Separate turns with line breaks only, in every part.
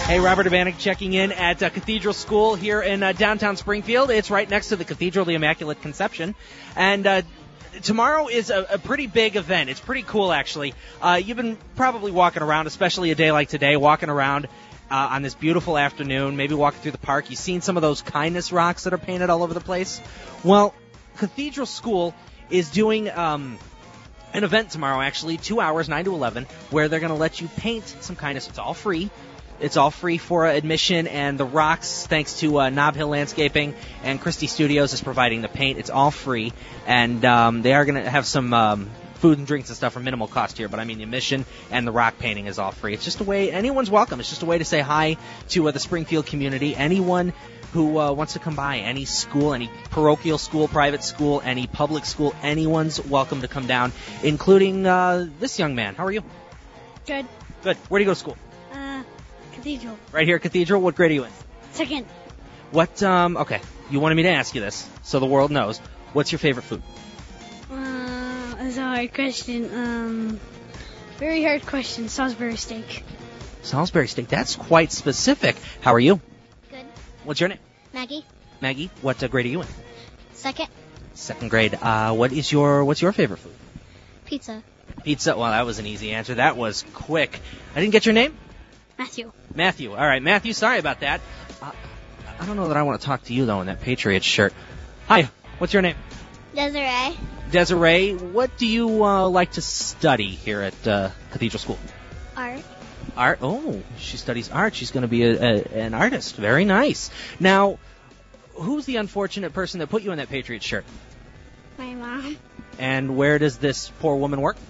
Hey, Robert Urbanek checking in at Cathedral School here in downtown Springfield. It's right next to the Cathedral of the Immaculate Conception. And tomorrow is a pretty big event. It's pretty cool, actually. You've been probably walking around, especially a day like today, walking around on this beautiful afternoon, maybe walking through the park. You've seen some of those kindness rocks that are painted all over the place. Well, Cathedral School is doing an event tomorrow, actually, 2 hours, 9 to 11, where they're going to let you paint some kindness. It's all free. It's all free for admission, and the rocks, thanks to Nob Hill Landscaping and Christie Studios, is providing the paint. It's all free, and they are going to have some food and drinks and stuff for minimal cost here, but I mean the admission and the rock painting is all free. It's just a way, anyone's welcome. It's just a way to say hi to the Springfield community. Anyone who wants to come by, any school, any parochial school, private school, any public school, anyone's welcome to come down, including this young man. How are you?
Good.
Good. Where do you go to school?
Cathedral.
Right here at Cathedral. What grade are you in?
Second.
What, okay, you wanted me to ask you this, so the world knows. What's your favorite food?
That's a hard question. Very hard question. Salisbury steak.
Salisbury steak. That's quite specific. How are you?
Good.
What's your name?
Maggie.
Maggie. What grade are you in?
Second.
Second grade. What's your favorite food?
Pizza.
Pizza. Well, that was an easy answer. That was quick. I didn't get your name?
Matthew.
Matthew. All right, Matthew, sorry about that. I don't know that I want to talk to you, though, in that Patriots shirt. Hi, what's your name?
Desiree.
Desiree, what do you like to study here at Cathedral School?
Art.
Art? Oh, she studies art. She's going to be an artist. Very nice. Now, who's the unfortunate person that put you in that Patriots shirt?
My mom.
And where does this poor woman work?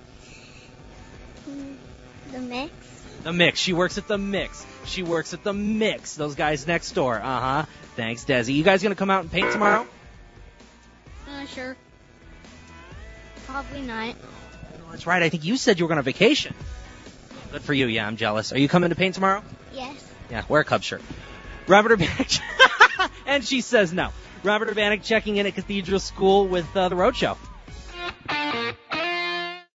The mix.
The Mix. She works at the Mix. She works at the Mix. Those guys next door. Uh-huh. Thanks, Desi. You guys going to come out and paint tomorrow?
Sure. Probably not.
Oh, that's right. I think you said you were going on vacation. Good for you. Yeah, I'm jealous. Are you coming to paint tomorrow?
Yes.
Yeah, wear a Cubs shirt. Robert Urbanek. And she says no. Robert Urbanek checking in at Cathedral School with The Road Show.